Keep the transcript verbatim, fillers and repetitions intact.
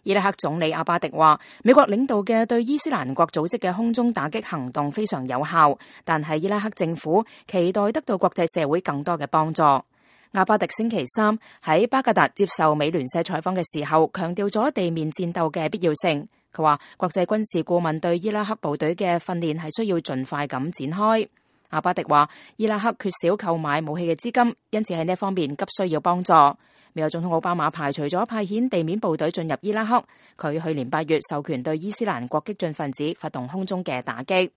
伊拉克總理阿巴迪話，美國領導嘅對伊斯蘭國組織嘅空中打擊行動非常有效，但係伊拉克政府期待得到國際社會更多嘅幫助。阿巴迪星期三喺巴格達接受美聯社採訪嘅時候，強調咗地面戰鬥嘅必要性。佢話國際軍事顧問對伊拉克部隊嘅訓練係需要盡快咁展開。阿巴迪話，伊拉克缺少購買武器嘅資金，因此喺呢方面急需要幫助。美國總統奧巴馬排除咗派遣地面部隊進入伊拉克，佢去年八月授權對伊斯蘭國激進分子發動空中嘅打擊。